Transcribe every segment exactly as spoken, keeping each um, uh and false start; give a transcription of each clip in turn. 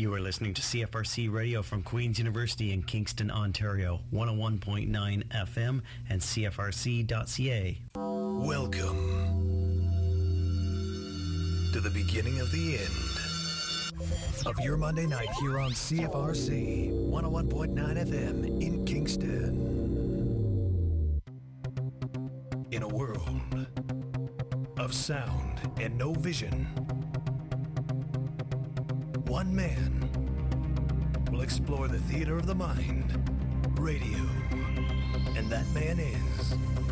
You are listening to C F R C Radio from Queen's University in Kingston, Ontario, one oh one point nine F M and C F R C dot C A. Welcome to the beginning of the end of your Monday night here on C F R C one oh one point nine F M in Kingston. In a world of sound and no vision, one man will explore the theater of the mind, radio, and that man is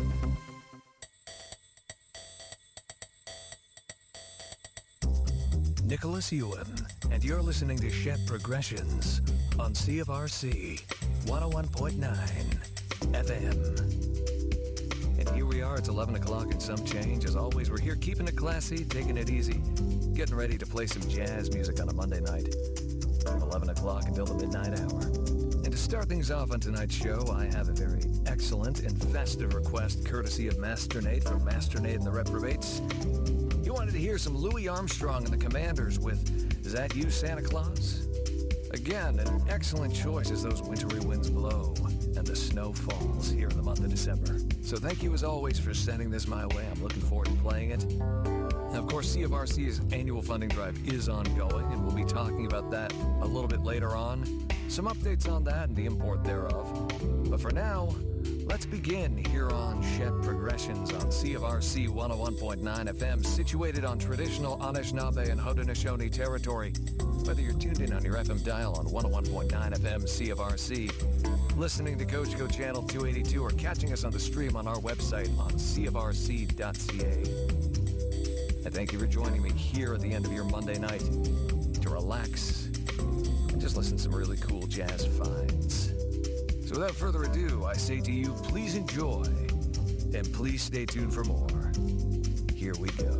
Nicholas Ewan, and you're listening to Shep Progressions on C F R C one oh one point nine F M. And here we are, it's eleven o'clock and some change. As always, we're here keeping it classy, taking it easy, getting ready to play some jazz music on a Monday night from eleven o'clock until the midnight hour. And to start things off on tonight's show, I have a very excellent and festive request courtesy of Master Nate from Master Nate and the Reprobates. You wanted to hear some Louis Armstrong and the Commanders with Is That You, Santa Claus? Again, an excellent choice as those wintry winds blow and the snow falls here in the month of December. So thank you as always for sending this my way. I'm looking forward to playing it. Now, of course, C F R C's annual funding drive is ongoing, and we'll be talking about that a little bit later on. Some updates on that and the import thereof. But for now, let's begin here on Shep Progressions on C F R C one oh one point nine F M, situated on traditional Anishinaabe and Haudenosaunee territory. Whether you're tuned in on your F M dial on one oh one point nine F M C F R C, listening to Coachco Channel two eighty-two, or catching us on the stream on our website on C F R C dot C A. I thank you for joining me here at the end of your Monday night to relax and just listen to some really cool jazz finds. So without further ado, I say to you, please enjoy, and please stay tuned for more. Here we go.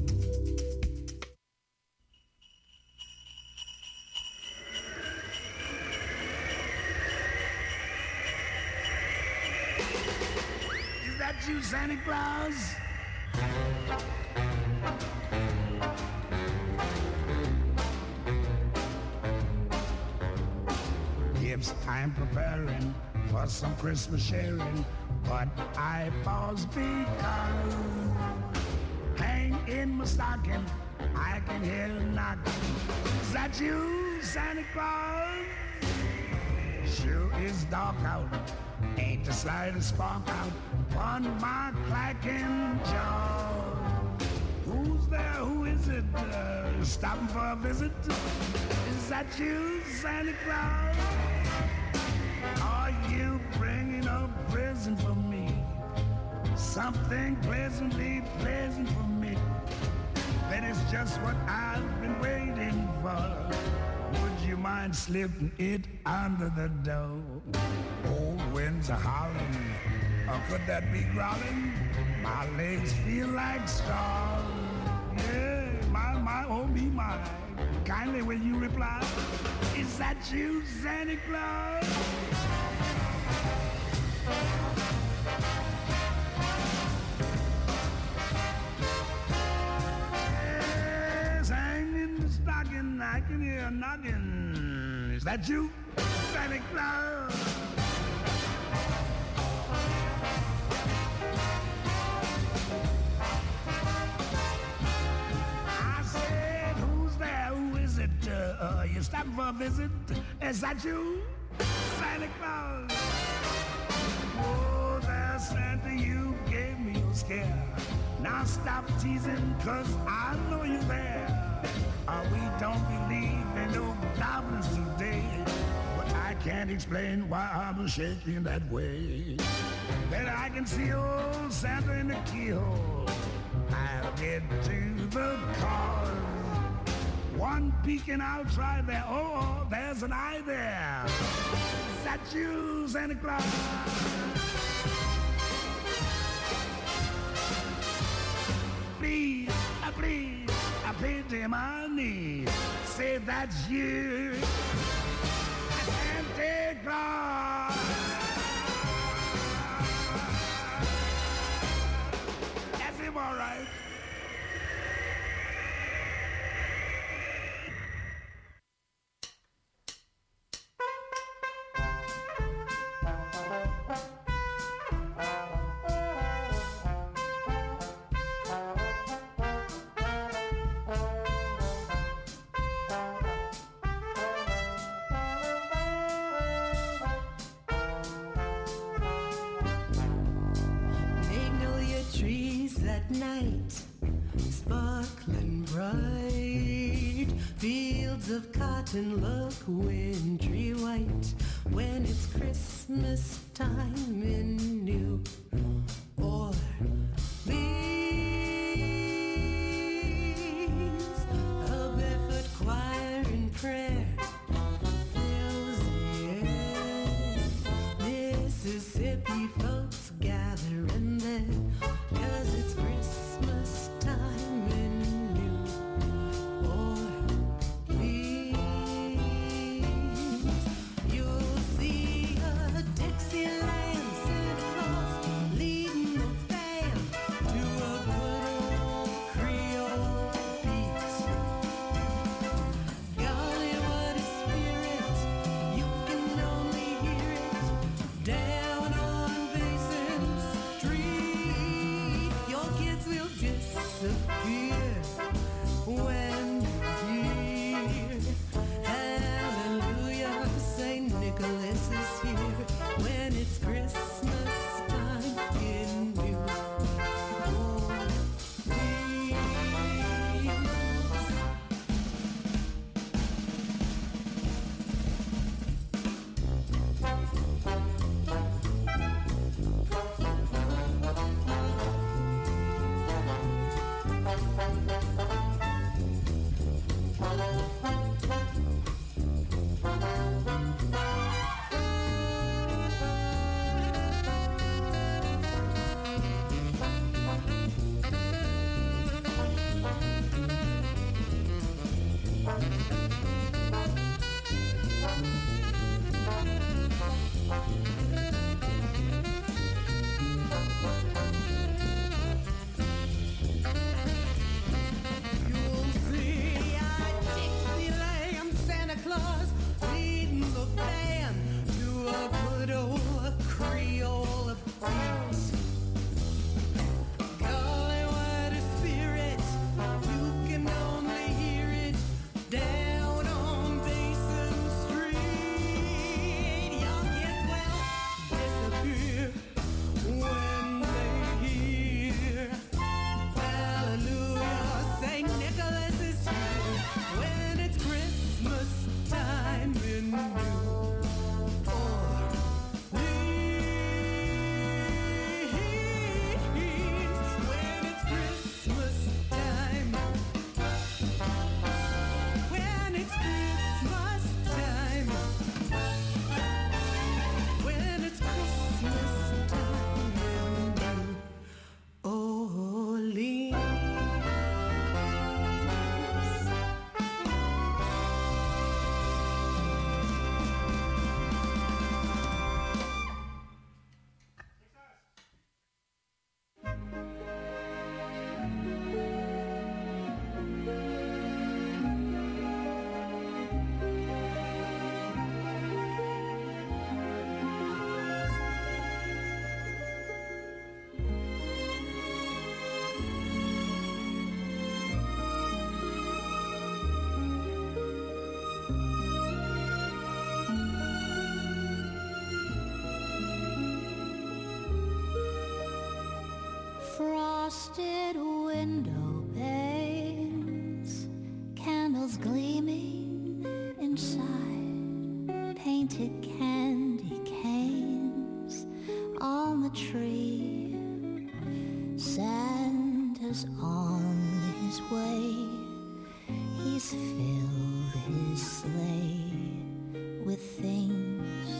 Is that you, Santa Claus? Yes, I'm preparing for some Christmas sharing, but I pause because hang in my stocking, I can hear a knocking. Is that you, Santa Claus? Sure is dark out, ain't the slightest spark out on my clacking jaw. Who's there? Who is it? Uh, stopping for a visit? Is that you, Santa Claus? Are you bringing a present for me? Something pleasantly pleasant for me. That is just what I've been waiting for. Would you mind slipping it under the door? Old winds are howling, or could that be growling? My legs feel like straws. Yeah, my, my, oh me, my. Kindly will you reply? Is that you, Santa Claus? Yes, hang in the stocking, I can hear a knocking. Is that you, Santa Claus? Uh, you stopping for a visit? Is that you, Santa Claus? Oh, there, Santa, you gave me a scare. Now stop teasing, cause I know you're there. Uh, we don't believe in no goblins today, but I can't explain why I'm shaking that way. Then I can see old Santa in the keyhole. I'll get to the cause. One peek and I'll try there. Oh, there's an eye there. Is that you, Santa Claus? Please, uh, please, I plead to my knees. Say that's you, Santa Claus. That's him, all right. of cotton look wintry white when it's Christmas time in New Orleans. A barefoot choir in prayer fills the air. Mississippi folks gathering there, 'cause it's Christmas time in New Orleans. You'll see a Dixieland Santa Claus leading the band to a good old Creole beat. Golly, what a spirit, you can only hear it down on Basin Street. Your kids will disappear when you hear hallelujah, Saint Nicholas is here when it's Christmas time in New Orleans. You'll see a Dixieland Santa Claus leading the band to a good old Creole beat. Golly, what a spirit, you can only hear it down on Basin Street. Your kids will disappear when they hear hallelujah, Saint Nicholas is here when it's Christmas time in New Orleans. When it's Christmas time, when it's Christmas time, when it's Christmas time in New Orleans. Frosted window panes, candles gleaming inside, painted candy canes on the tree. Santa's on his way, he's filled his sleigh with things,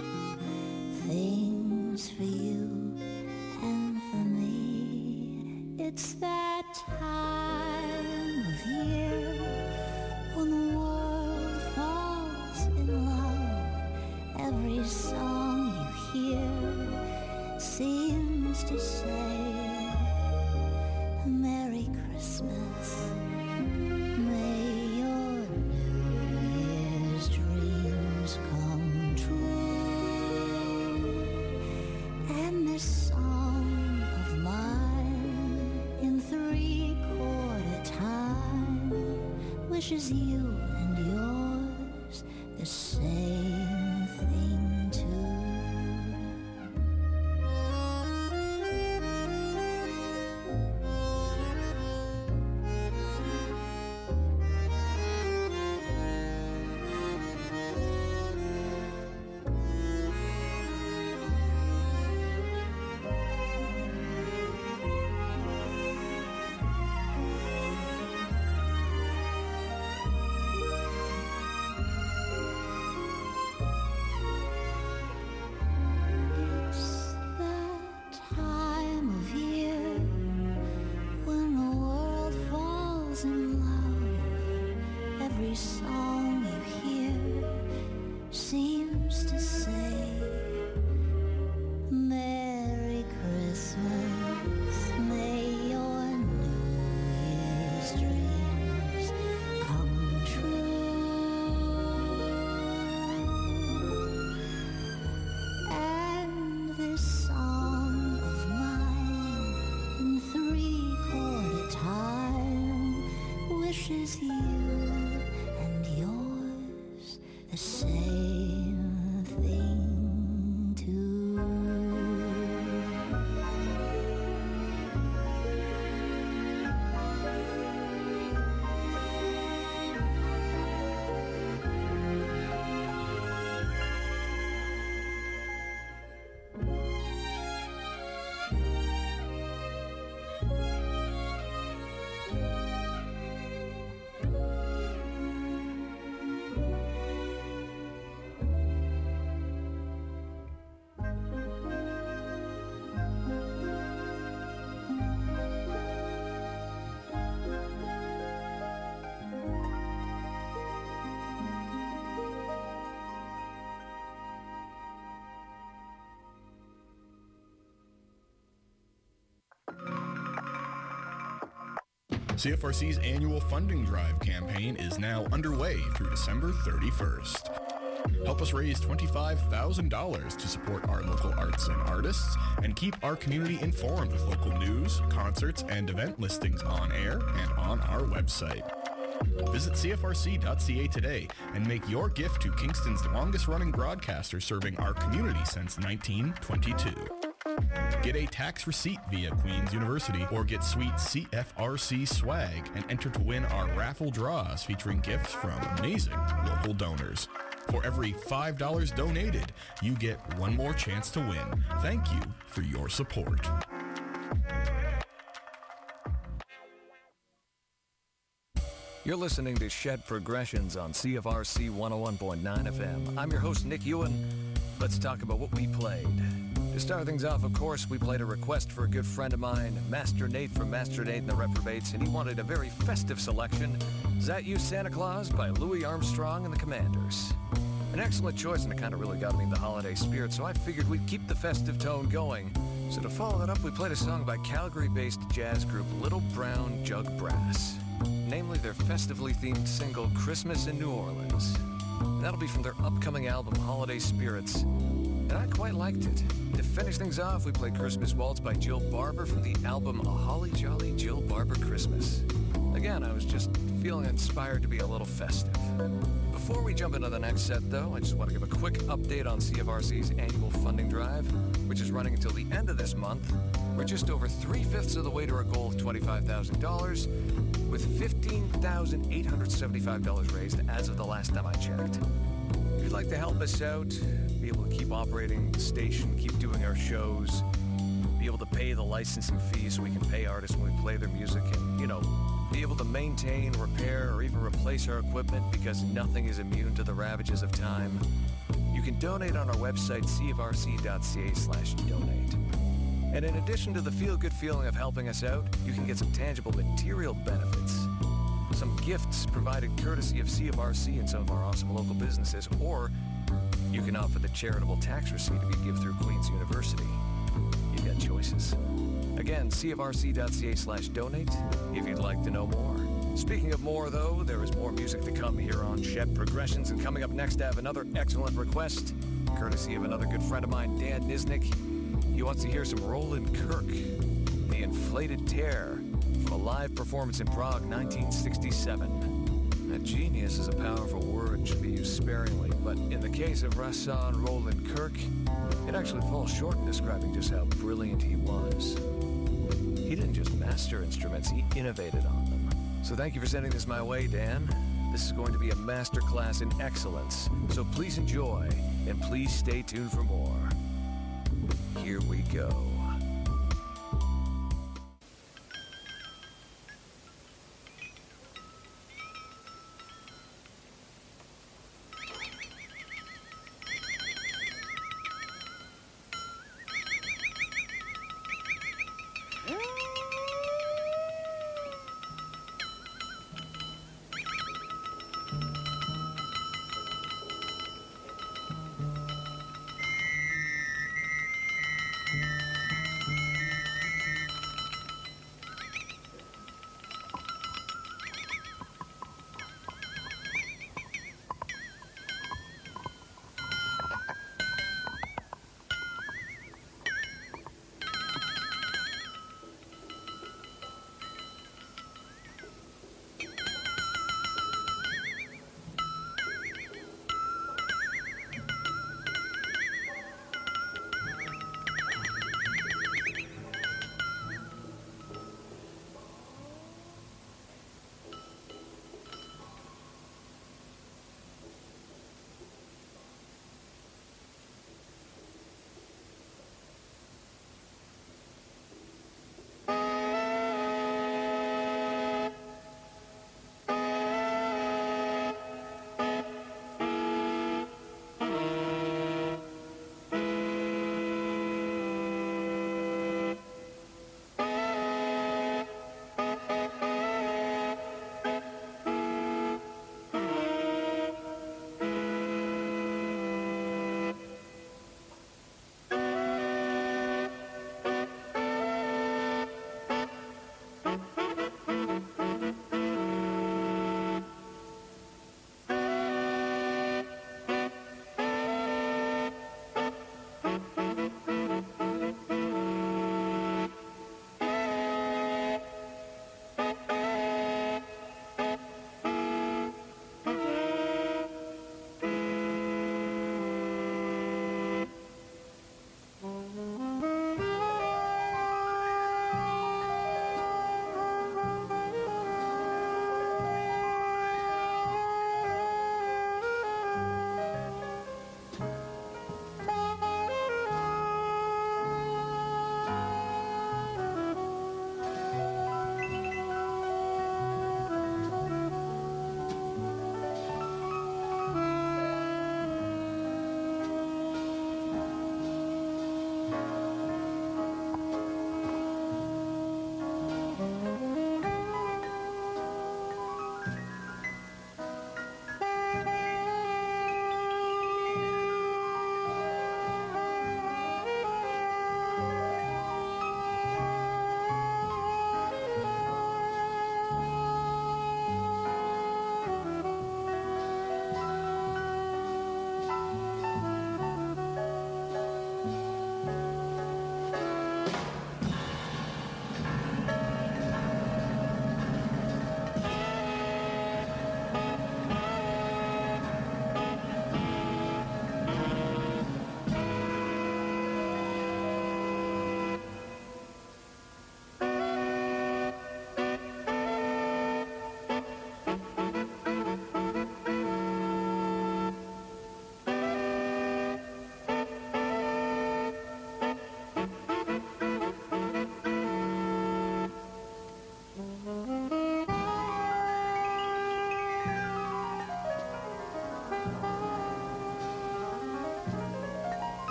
things for you and for me. It's that time of year when the world falls in love. Every song you hear seems to say a Merry Christmas. May your New Year's dreams come true. And this song of mine in three-quarter time wishes you and yours the same thing too. C F R C's annual funding drive campaign is now underway through December thirty-first. Help us raise twenty-five thousand dollars to support our local arts and artists and keep our community informed with local news, concerts, and event listings on air and on our website. Visit C F R C dot C A today and make your gift to Kingston's longest-running broadcaster serving our community since nineteen twenty-two. Get a tax receipt via Queen's University or get sweet C F R C swag and enter to win our raffle draws featuring gifts from amazing local donors. For every five dollars donated, you get one more chance to win. Thank you for your support. You're listening to Shed Progressions on C F R C one oh one point nine F M. I'm your host, Nick Ewan. Let's talk about what we played. To start things off, of course, we played a request for a good friend of mine, Master Nate from Master Nate and the Reprobates, and he wanted a very festive selection, Is That You, Santa Claus by Louis Armstrong and the Commanders. An excellent choice, and it kind of really got me in the holiday spirit, so I figured we'd keep the festive tone going. So to follow that up, we played a song by Calgary-based jazz group Little Brown Jug Brass, namely their festively themed single, Christmas in New Orleans. And that'll be from their upcoming album, Holiday Spirits, and I quite liked it. To finish things off, we played Christmas Waltz by Jill Barber from the album A Holly Jolly Jill Barber Christmas. Again, I was just feeling inspired to be a little festive. Before we jump into the next set, though, I just want to give a quick update on C F R C's annual funding drive, which is running until the end of this month. We're just over three-fifths of the way to our goal of twenty-five thousand dollars, with fifteen thousand eight hundred seventy-five dollars raised as of the last time I checked. If you'd like to help us out, be able to keep operating the station, keep doing our shows, be able to pay the licensing fees so we can pay artists when we play their music, and, you know, be able to maintain, repair, or even replace our equipment because nothing is immune to the ravages of time, you can donate on our website, C F R C dot C A slash donate. And in addition to the feel-good feeling of helping us out, you can get some tangible material benefits. Some gifts provided courtesy of C F R C and some of our awesome local businesses, or you can opt for the charitable tax receipt if you give through Queen's University. You've got choices. Again, C F R C dot C A slash donate if you'd like to know more. Speaking of more, though, there is more music to come here on Shed Progressions, and coming up next, I have another excellent request, courtesy of another good friend of mine, Dan Nisnik. He wants to hear some Roland Kirk, The Inflated Tear, from a live performance in Prague, nineteen sixty-seven. Now, genius is a powerful word and should be used sparingly, but in the case of Rahsaan Roland Kirk, it actually falls short in describing just how brilliant he was. He didn't just master instruments, he innovated on them. So thank you for sending this my way, Dan. This is going to be a masterclass in excellence, so please enjoy, and please stay tuned for more. Here we go.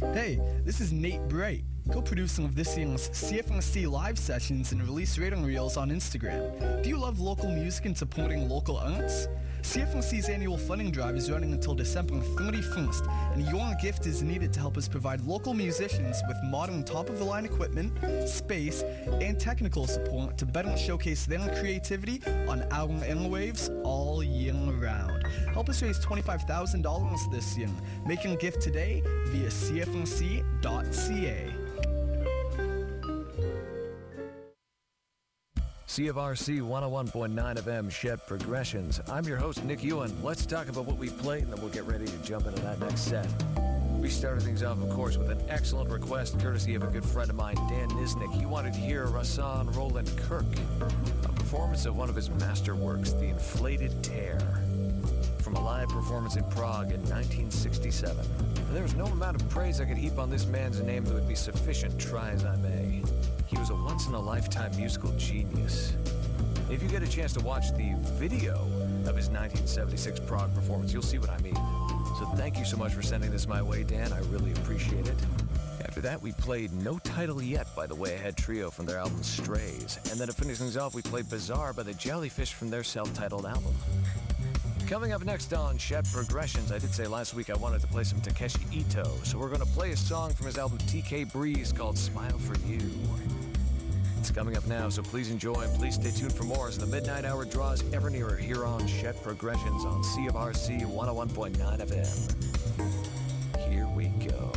Hey, this is Nate Bright, co-producing of this year's C F R C live sessions and release rating reels on Instagram. Do you love local music and supporting local arts? C F R C's annual funding drive is running until December thirty-first, and your gift is needed to help us provide local musicians with modern top-of-the-line equipment, space, and technical support to better showcase their creativity on our airwaves all year round. Help us raise twenty-five thousand dollars this year. Make your gift today via C F R C dot C A. C F R C one oh one point nine F M Shed Progressions. I'm your host, Nick Ewan. Let's talk about what we played, and then we'll get ready to jump into that next set. We started things off, of course, with an excellent request courtesy of a good friend of mine, Dan Nisnik. He wanted to hear Rahsaan Roland Kirk, a performance of one of his masterworks, The Inflated Tear, from a live performance in Prague in nineteen sixty-seven. And there was no amount of praise I could heap on this man's name that would be sufficient, try as I may. He was a once-in-a-lifetime musical genius. If you get a chance to watch the video of his nineteen seventy-six Prague performance, you'll see what I mean. So thank you so much for sending this my way, Dan. I really appreciate it. After that, we played No Title Yet by the Way Ahead Trio from their album Strays. And then to finish things off, we played Bizarre by the Jellyfish from their self-titled album. Coming up next on Shed Progressions, I did say last week I wanted to play some Takeshi Ito, so we're going to play a song from his album T K Breeze called Smile for You. It's coming up now, so please enjoy and please stay tuned for more as the midnight hour draws ever nearer here on Shed Progressions on C F R C one oh one point nine F M. Here we go.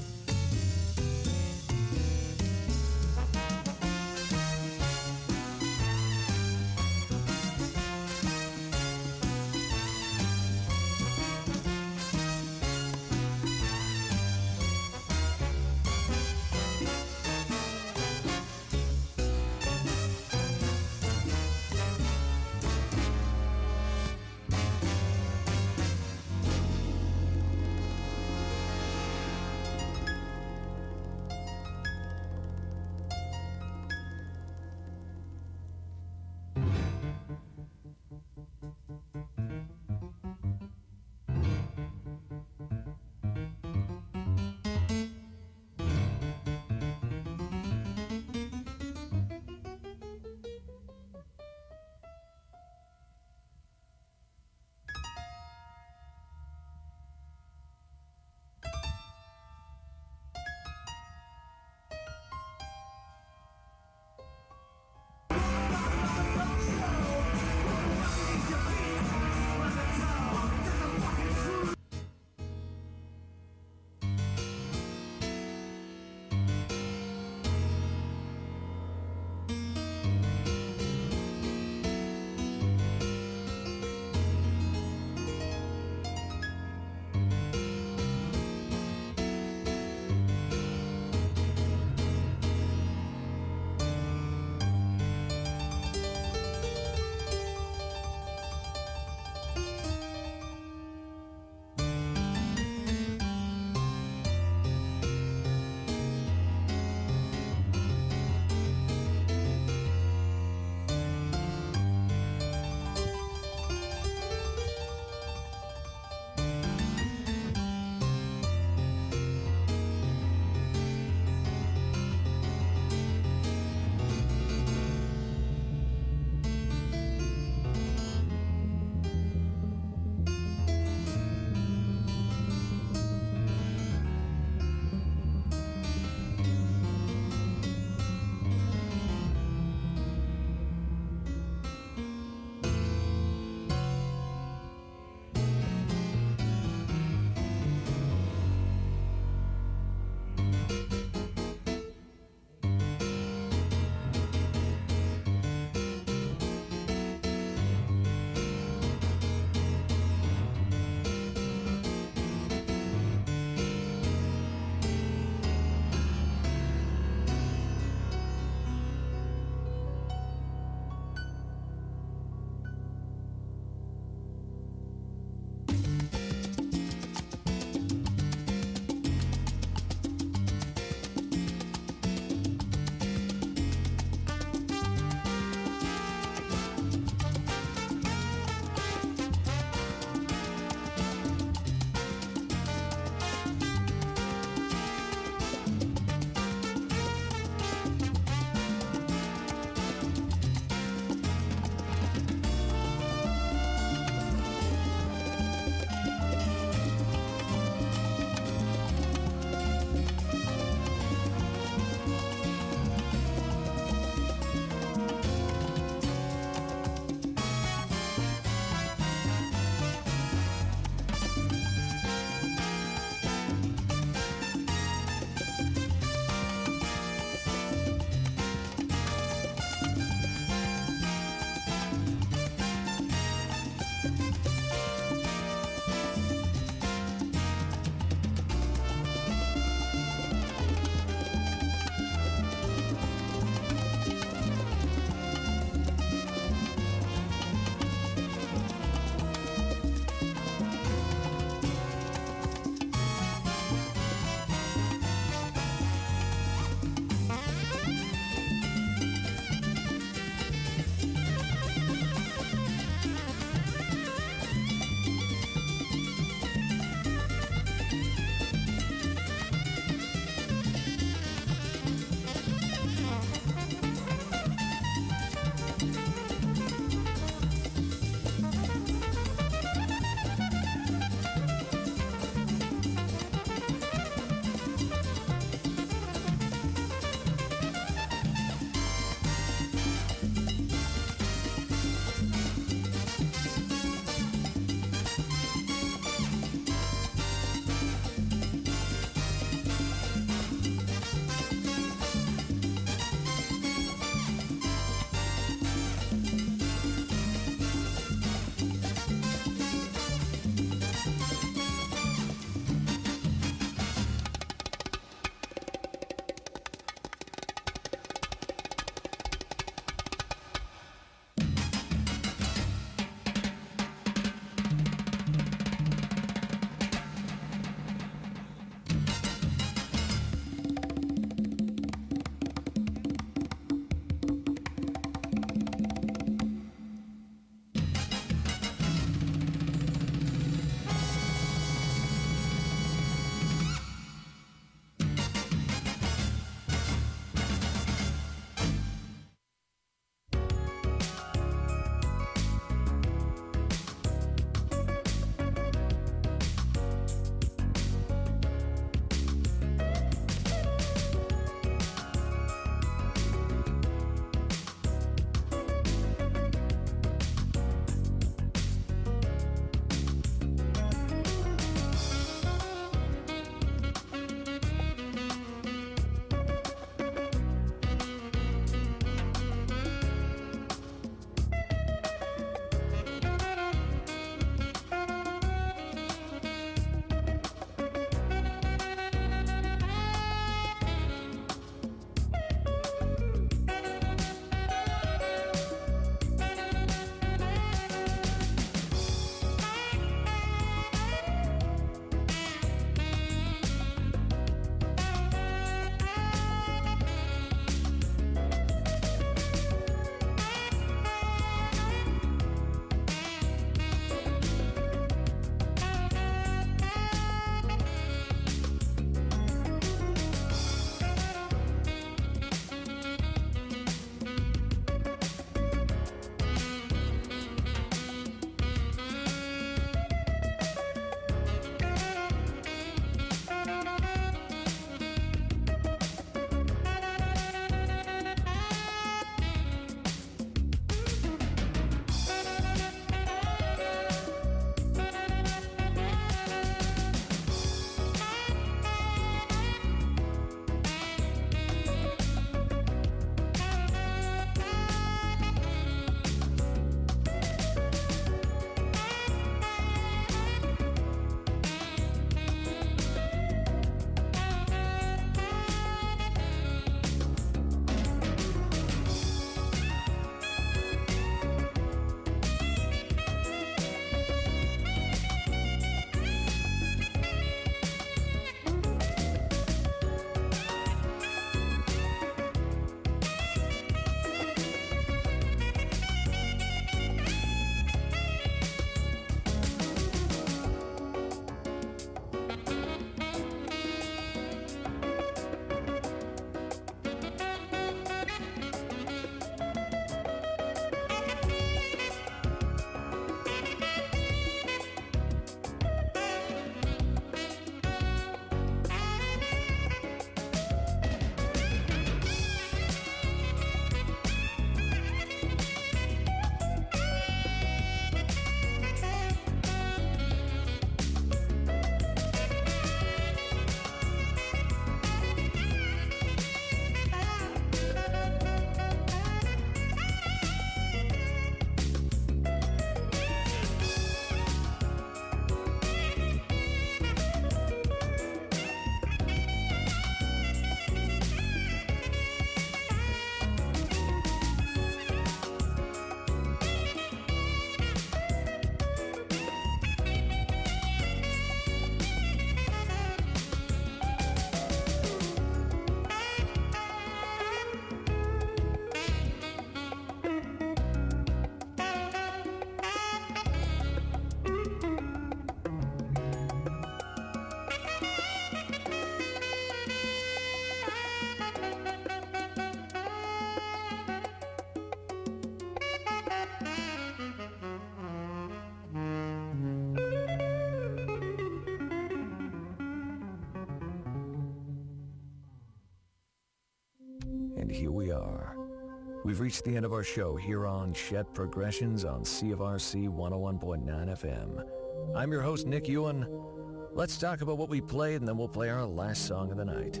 And here we are. We've reached the end of our show here on Chet Progressions on C F R C one oh one point nine F M. I'm your host, Nick Ewan. Let's talk about what we played, and then we'll play our last song of the night.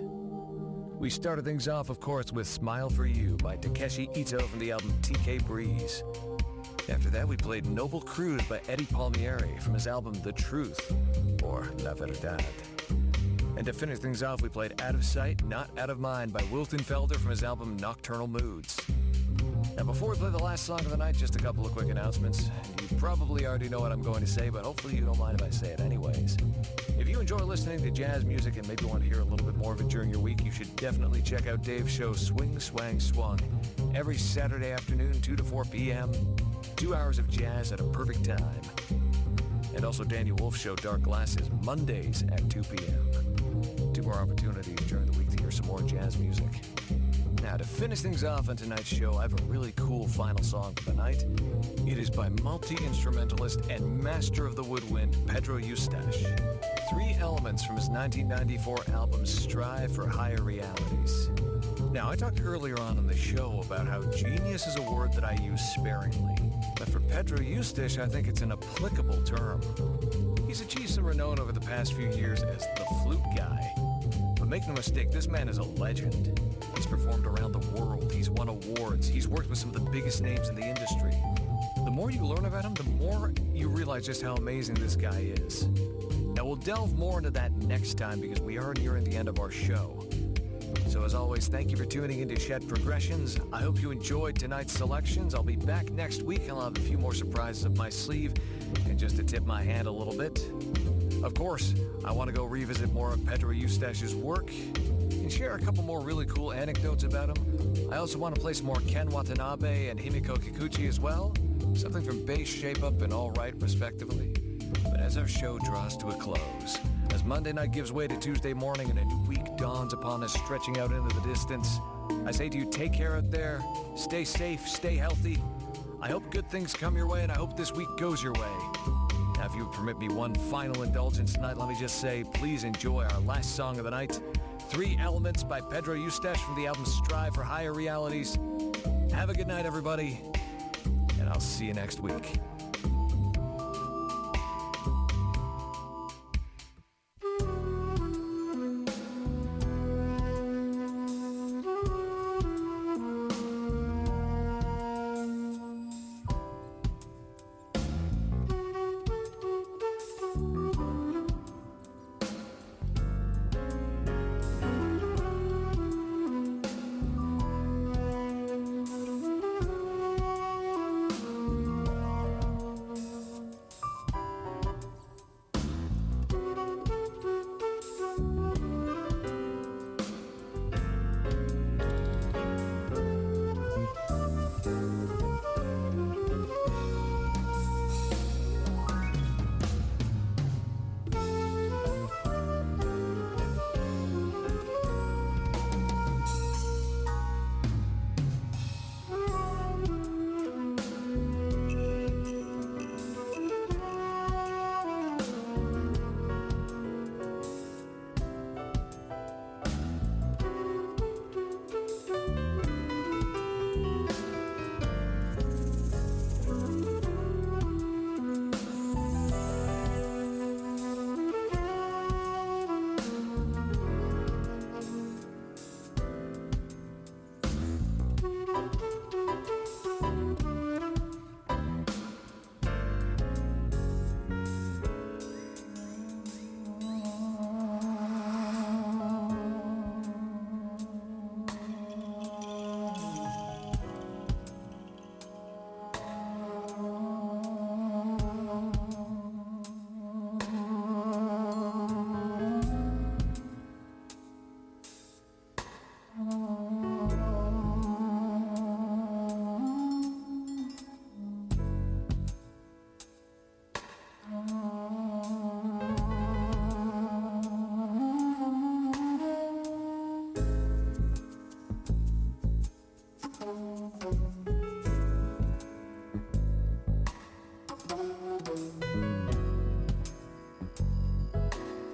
We started things off, of course, with Smile for You by Takeshi Ito from the album T K Breeze. After that, we played Noble Cruise by Eddie Palmieri from his album The Truth, or La Verdad. And to finish things off, we played Out of Sight, Not Out of Mind by Wilton Felder from his album Nocturnal Moods. Now, before we play the last song of the night, just a couple of quick announcements. You probably already know what I'm going to say, but hopefully you don't mind if I say it anyways. If you enjoy listening to jazz music and maybe want to hear a little bit more of it during your week, you should definitely check out Dave's show Swing, Swang, Swung every Saturday afternoon, two to four p.m. Two hours of jazz at a perfect time. And also Daniel Wolf's show Dark Glasses Mondays at two p.m. Two more opportunities during the week to hear some more jazz music. Now, to finish things off on tonight's show, I have a really cool final song for the night. It is by multi-instrumentalist and master of the woodwind, Pedro Eustache. Three elements from his nineteen ninety-four album, Strive for Higher Realities. Now, I talked earlier on in the show about how genius is a word that I use sparingly. But for Pedro Eustache, I think it's an applicable term. He's achieved some renown over the past few years as the flute guy. But make no mistake, this man is a legend. He's performed around the world, he's won awards, he's worked with some of the biggest names in the industry. The more you learn about him, the more you realize just how amazing this guy is. Now, we'll delve more into that next time because we are nearing the end of our show. So as always, thank you for tuning into Chet Progressions. I hope you enjoyed tonight's selections. I'll be back next week and I'll have a few more surprises up my sleeve. And just to tip my hand a little bit, of course, I want to go revisit more of Pedro Eustache's work and share a couple more really cool anecdotes about him. I also want to play some more Ken Watanabe and Himiko Kikuchi as well. Something from Bass, Shape Up, and All Right, respectively. But as our show draws to a close, as Monday night gives way to Tuesday morning and a new week dawns upon us stretching out into the distance, I say to you, take care out there, stay safe, stay healthy. I hope good things come your way, and I hope this week goes your way. Now, if you would permit me one final indulgence tonight, let me just say, please enjoy our last song of the night, Three Elements by Pedro Eustache from the album Strive for Higher Realities. Have a good night, everybody, and I'll see you next week.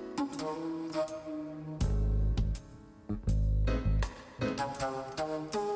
Thank you.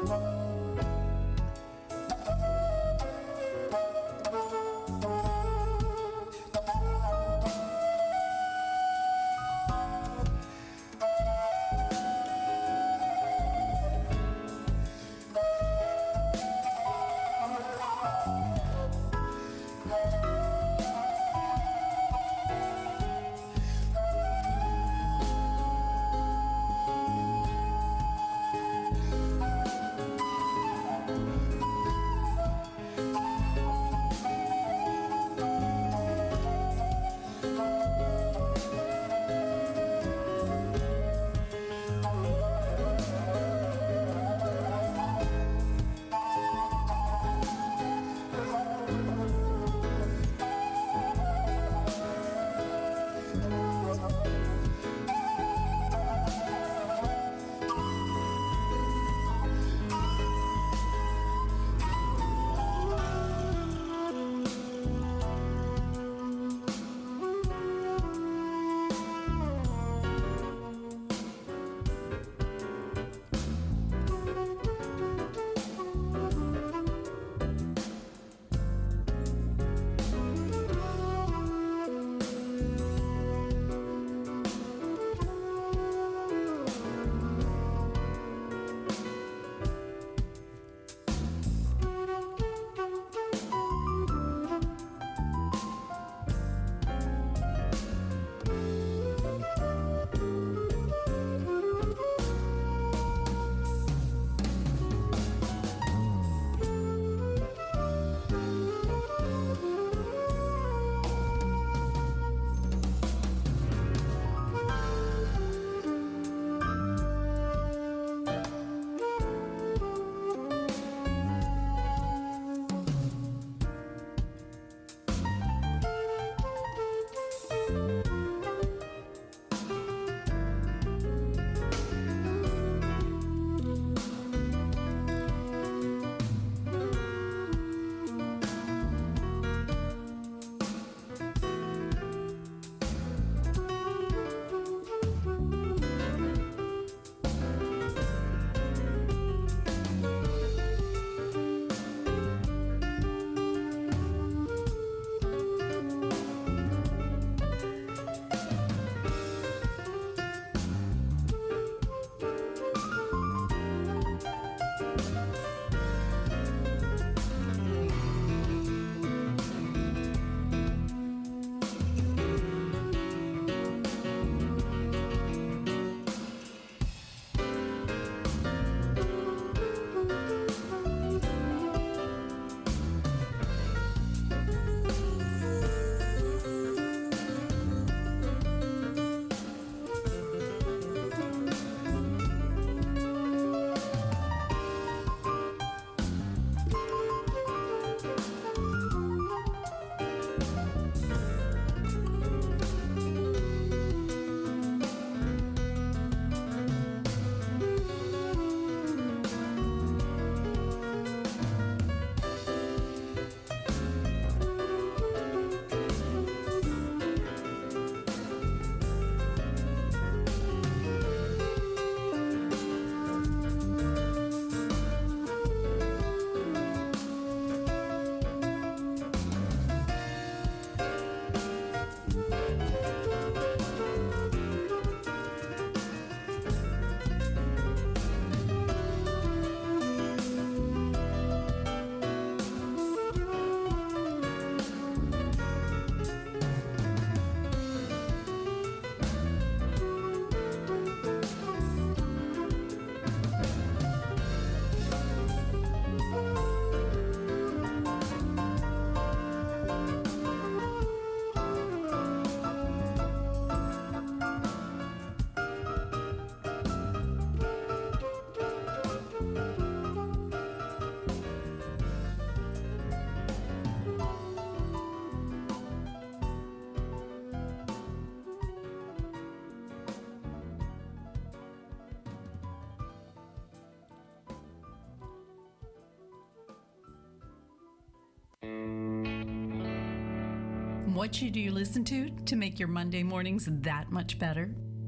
What should you listen to to make your Monday mornings that much better?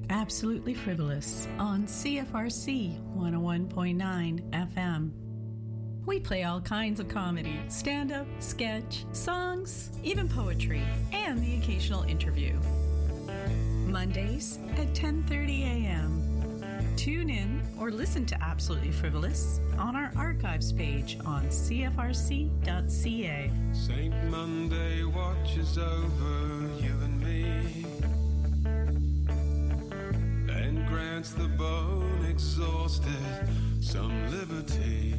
Absolutely Frivolous on C F R C one oh one point nine F M. We play all kinds of comedy, stand-up, sketch, songs, even poetry, and the occasional interview. Mondays at ten thirty a.m. Tune in or listen to Absolutely Frivolous on our archives page on C F R C dot C A. Saint Monday watches over you and me and grants the bone exhausted some liberty.